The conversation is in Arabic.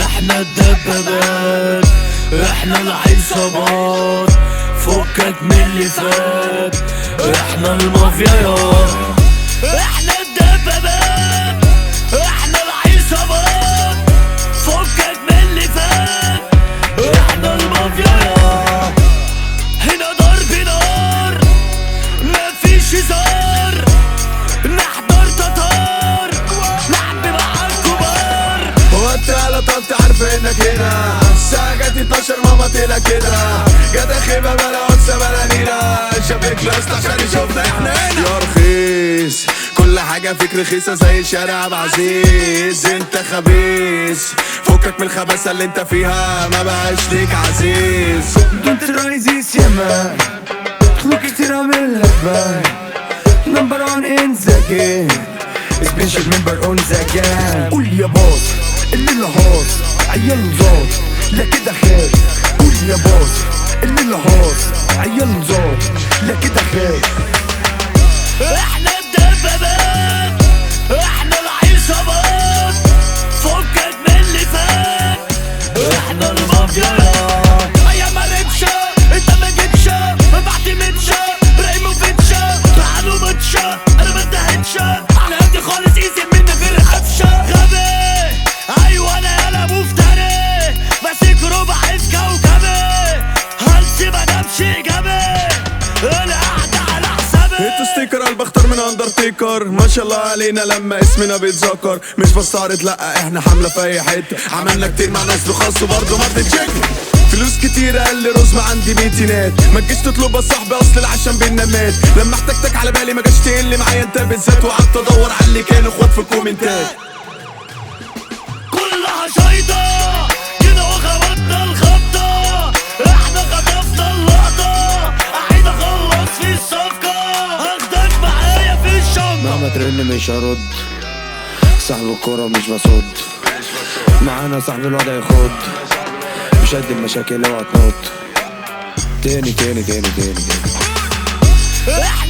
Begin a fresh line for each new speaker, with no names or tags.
احنا الدبابات، احنا العصابات، فكك من اللي فات، احنا المافيايات. احنا الدبابات، احنا العصابات، فكك من اللي فات، احنا المافيايات. هنا ضرب نار مفيش هزار، نحضر تتار لعب مع الكبار.
هو انت على طول عارف انك هنا الساعة جت 12 ماما طلع كده جت خيبة بلا واتسا بلا نينا شافك لاست عشان يشوفنا احنا هنا يا رخيص كل حاجة فيك رخيصة زي شارع عبد العزيز. انت خبيث فكك من الخباثة اللي انت فيها ما بقاش ليك عزيز.
Don't terrorize يا مان خلوك كتير من الهبان نمبر 1 in the game سبيشال ممبر اون ذا جام. قول يا باص الليلة هاص عيال نزاط لا كده خير. قول يا باص الليلة هاص عيال نزاط لا كده خير.
احنا الدبابات، احنا العصابات، فكك من اللي فات، احنا المافيايات. ايام ما ربشة انت ما جيتش ما بعتمدش رايموفيتش تعالوا ماتشة انا ما انتهتش على قدي خالص ايزي مني غير قفشة. غبي ايوه انا يالا مفتري ماسك ربع في كوكبي هلسي ما نامش ايجابي انا قاعدة على حسابي.
انتوا ستيكر قلب اختار من اندرتيكر ما شاء الله علينا لما اسمنا بيتذكر مش بستعرض لا احنا حملة في اي حتة عملنا كتير مع ناس رخاص وبرضه ما بتتشكل. فلوس كتير قال لي رز ما عندي ميتينات ما تجيش تطلب صاحبي اصل العشان بينا مات. لما احتجتك على بالي ما جاش تقل معايا انت بالذات وقعدت ادور على اللي كان اخوات في الكومنتات.
كلها شايطة كده وخبطنا الخبطة احنا خطفنا اللقطة عايز اخلص في الصفقة هاخدك معايا في الشنطة.
مهما ترن مش هرد صاحب الكورة مش بصد معانا صاحب الوضع يخد مش قد المشاكل اوعى تنط تاني تاني تاني تاني تاني.